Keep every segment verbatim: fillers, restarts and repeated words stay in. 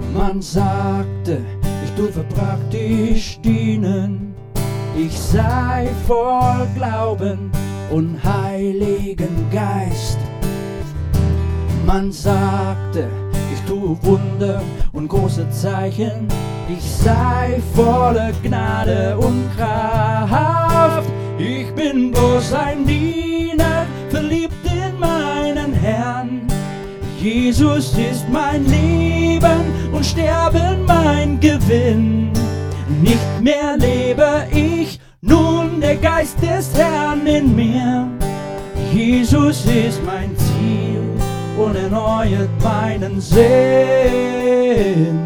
Man sagte, ich dürfe praktisch dienen, ich sei voll Glauben und Heiligen Geist. Man sagte, ich tue Wunder und große Zeichen, ich sei voller Gnade und Kraft. Ich bin bloß ein Diener, verliebt in meinen Herrn. Jesus ist mein Leben und Sterben mein Gewinn. Nicht mehr lebe ich, nun der Geist des Herrn in mir. Jesus ist mein Ziel und erneuert meinen Sinn.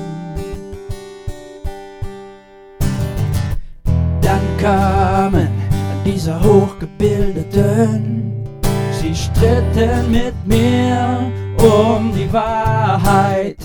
Dann kamen diese Hochgebildeten, sie stritten mit mir um die Wahrheit.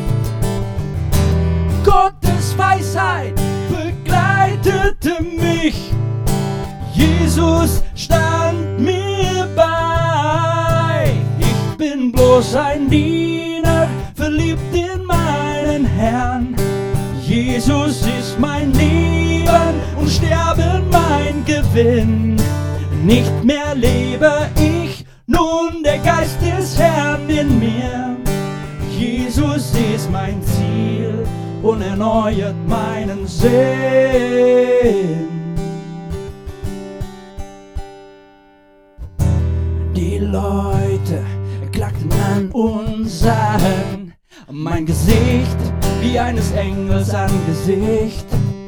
Gottes Weisheit begleitete mich, Jesus stand mir bei. Ich bin bloß ein Diener, verliebt in meinen Herrn. Jesus ist mein Leben und Sterben mein Gewinn. Nicht mehr lebe ich, nun der Geist des Herrn in mir. Jesus ist mein Ziel und erneuert meinen Sinn. Die Leute klagten an und sahen mein Gesicht wie eines Engels Angesicht.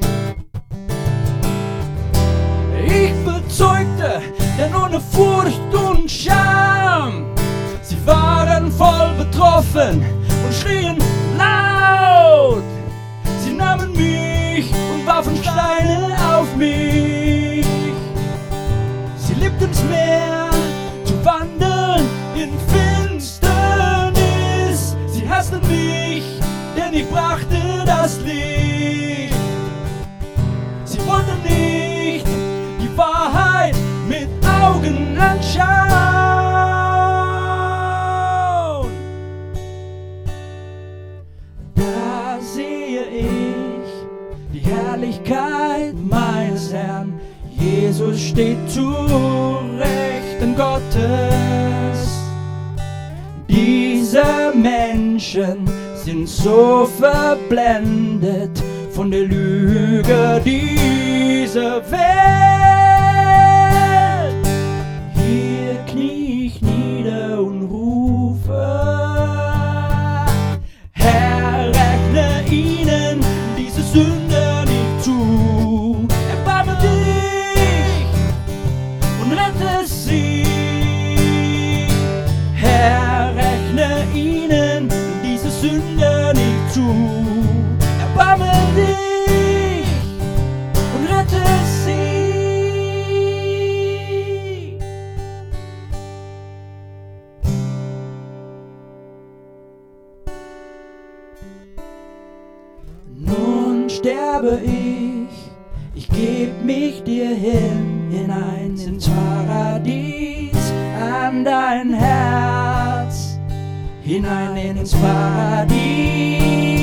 Ich bezeugte, denn ohne Furcht und Scham, sie waren voll betroffen und schrien laut. Sie nahmen mich und warfen Steine auf mich. Sie liebten's mehr zu wandeln in Finsternis. Sie hassten mich, denn ich brachte das Licht. Sie wollten nicht die Wahrheit mit Augen anschauen. Da sehe ich die Herrlichkeit meines Herrn. Jesus steht zu Rechten Gottes. Diese Menschen sind so verblendet von der Lüge dieser Welt. Hier knie ich nieder und rufe: Herr, rechne ihnen diese Sünde nicht zu. Erbarme dich und rette sie. Herr, rechne ihnen diese Sünde nicht zu. Erbarme dich und rette sie. Nun sterbe ich, ich geb mich dir hin, hinein ins Paradies, an dein Herz, hinein ins Paradies.